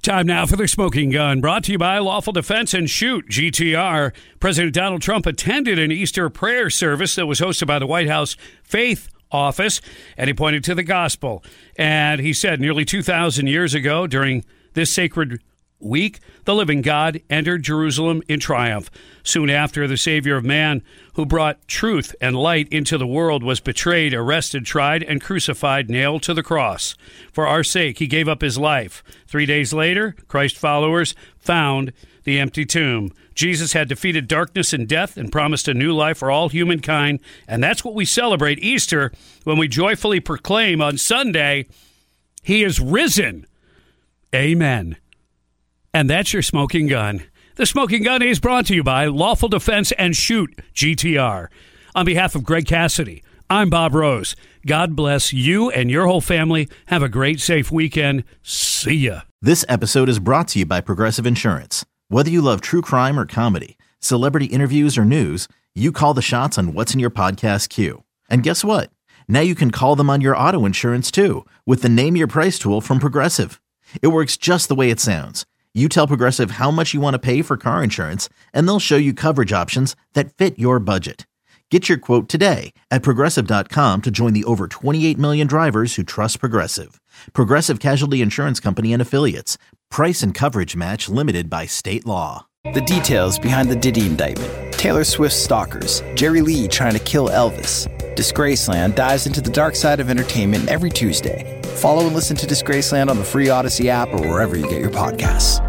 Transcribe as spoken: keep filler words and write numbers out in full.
Time now for the Smoking Gun, brought to you by Lawful Defense and Shoot, G T R. President Donald Trump attended an Easter prayer service that was hosted by the White House Faith Office, and he pointed to the gospel. And he said nearly two thousand years ago, during this sacred week, the living God entered Jerusalem in triumph. Soon after, the Savior of man, who brought truth and light into the world, was betrayed, arrested, tried, and crucified, nailed to the cross. For our sake, he gave up his life. Three days later, Christ followers found the empty tomb. Jesus had defeated darkness and death and promised a new life for all humankind. And that's what we celebrate Easter when we joyfully proclaim on Sunday, he is risen. Amen. And that's your Smoking Gun. The Smoking Gun is brought to you by Lawful Defense and Shoot, G T R. On behalf of Greg Cassidy, I'm Bob Rose. God bless you and your whole family. Have a great, safe weekend. See ya. This episode is brought to you by Progressive Insurance. Whether you love true crime or comedy, celebrity interviews or news, you call the shots on what's in your podcast queue. And guess what? Now you can call them on your auto insurance too with the Name Your Price tool from Progressive. It works just the way it sounds. You tell Progressive how much you want to pay for car insurance, and they'll show you coverage options that fit your budget. Get your quote today at Progressive dot com to join the over twenty-eight million drivers who trust Progressive. Progressive Casualty Insurance Company and Affiliates. Price and coverage match limited by state law. The details behind the Diddy indictment. Taylor Swift's stalkers. Jerry Lee trying to kill Elvis. Disgraceland dives into the dark side of entertainment every Tuesday. Follow and listen to Disgraceland on the free Odyssey app or wherever you get your podcasts.